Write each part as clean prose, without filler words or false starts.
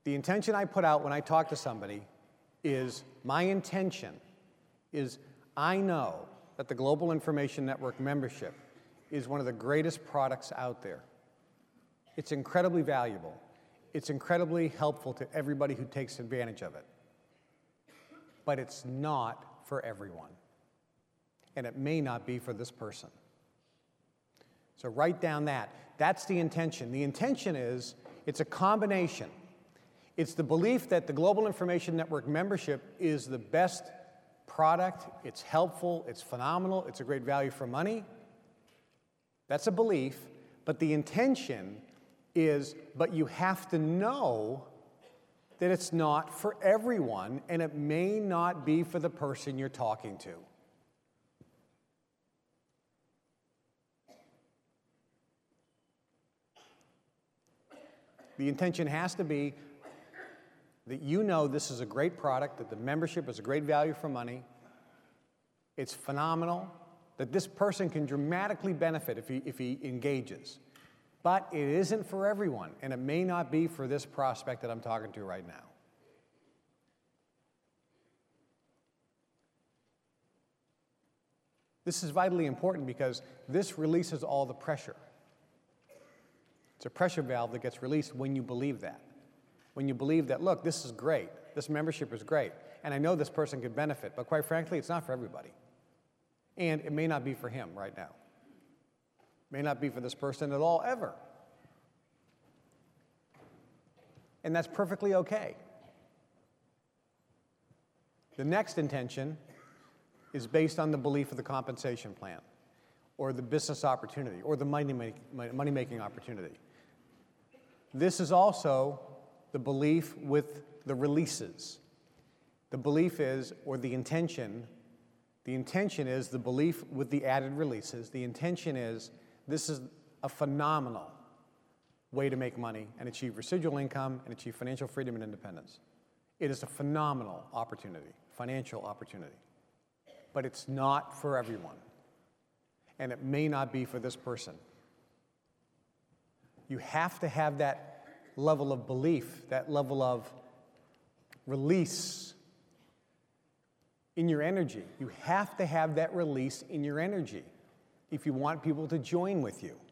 The intention I put out when I talk to somebody is, my intention is, I know that the Global Information Network membership is one of the greatest products out there. It's incredibly valuable. It's incredibly helpful to everybody who takes advantage of it. But it's not for everyone. And it may not be for this person. So write down that. That's the intention. The intention is, it's a combination. It's the belief that the Global Information Network membership is the best product, it's helpful, it's phenomenal, it's a great value for money. That's a belief, but the intention is, but you have to know that it's not for everyone, and it may not be for the person you're talking to. The intention has to be that you know this is a great product, that the membership is a great value for money, it's phenomenal, that this person can dramatically benefit if he engages. But it isn't for everyone, and it may not be for this prospect that I'm talking to right now. This is vitally important because this releases all the pressure. It's a pressure valve that gets released when you believe that. When you believe that, look, this is great, this membership is great, and I know this person could benefit, but quite frankly, it's not for everybody. And it may not be for him right now. It may not be for this person at all, ever. And that's perfectly okay. The next intention is based on the belief of the compensation plan, or the business opportunity, or the money-making opportunity. This is also the belief with the releases. The belief is, or the intention is the belief with the added releases. The intention is, this is a phenomenal way to make money and achieve residual income and achieve financial freedom and independence. It is a phenomenal opportunity, financial opportunity. But it's not for everyone. And it may not be for this person. You have to have that level of belief, that level of release in your energy. You have to have that release in your energy if you want people to join with you.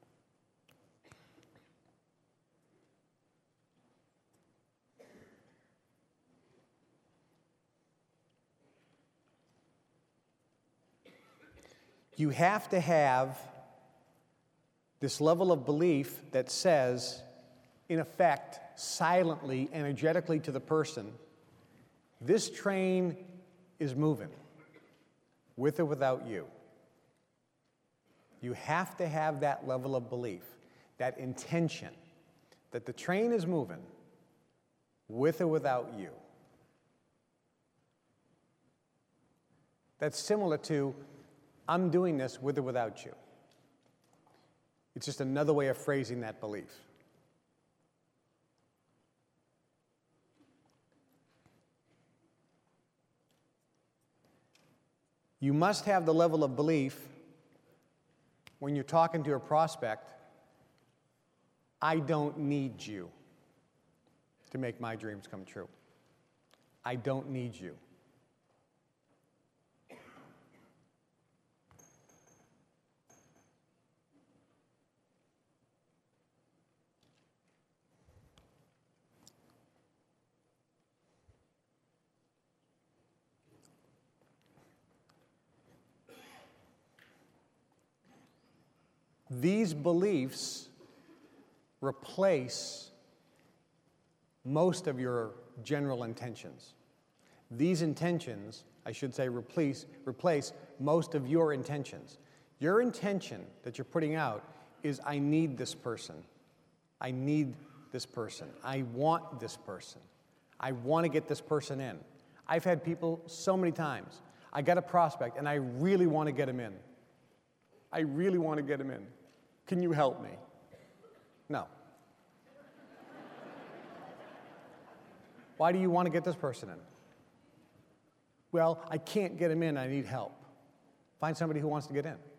You have to have this level of belief that says, in effect, silently, energetically to the person, this train is moving, with or without you. You have to have that level of belief, that intention, that the train is moving, with or without you. That's similar to, I'm doing this with or without you. It's just another way of phrasing that belief. You must have the level of belief when you're talking to a prospect, I don't need you to make my dreams come true. I don't need you. These beliefs replace most of your general intentions. These intentions, I should say, replace most of your intentions. Your intention that you're putting out is, I need this person. I need this person. I want this person. I want to get this person in. I've had people so many times, I got a prospect and I really want to get him in. I really want to get him in. Can you help me? No. Why do you want to get this person in? Well, I can't get him in, I need help. Find somebody who wants to get in.